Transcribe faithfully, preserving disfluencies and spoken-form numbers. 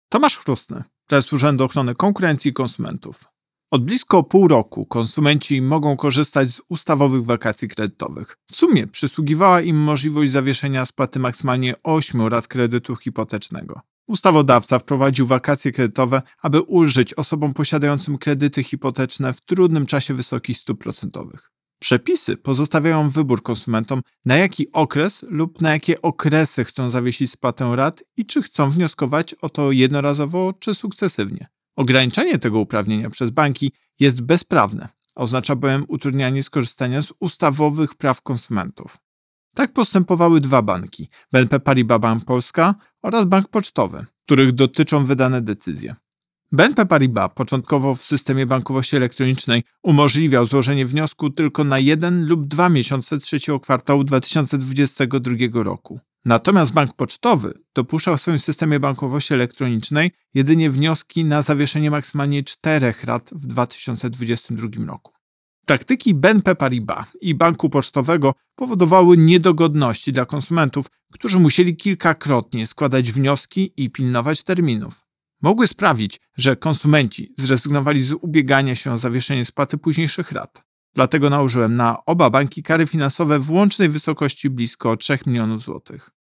Tomasz Chrustny, prezes Urzędu Ochrony Konkurencji i Konsumentów. Od blisko pół roku konsumenci mogą korzystać z ustawowych wakacji kredytowych. W sumie przysługiwała im możliwość zawieszenia spłaty maksymalnie ośmiu rat kredytu hipotecznego. Ustawodawca wprowadził wakacje kredytowe, aby ulżyć osobom posiadającym kredyty hipoteczne w trudnym czasie wysokich stóp procentowych. Przepisy pozostawiają wybór konsumentom, na jaki okres lub na jakie okresy chcą zawiesić spłatę rat i czy chcą wnioskować o to jednorazowo czy sukcesywnie. Ograniczenie tego uprawnienia przez banki jest bezprawne, oznacza bowiem utrudnianie skorzystania z ustawowych praw konsumentów. Tak postępowały dwa banki, B N P Paribas Bank Polska oraz Bank Pocztowy, których dotyczą wydane decyzje. B N P Paribas początkowo w systemie bankowości elektronicznej umożliwiał złożenie wniosku tylko na jeden lub dwa miesiące trzeciego kwartału dwa tysiące dwudziestego drugiego roku. Natomiast Bank Pocztowy dopuszczał w swoim systemie bankowości elektronicznej jedynie wnioski na zawieszenie maksymalnie czterech rat w dwa tysiące dwudziestym drugim roku. Praktyki B N P Paribas i Banku Pocztowego powodowały niedogodności dla konsumentów, którzy musieli kilkakrotnie składać wnioski i pilnować terminów. Mogły sprawić, że konsumenci zrezygnowali z ubiegania się o zawieszenie spłaty późniejszych rat. Dlatego nałożyłem na oba banki kary finansowe w łącznej wysokości blisko trzech milionów złotych.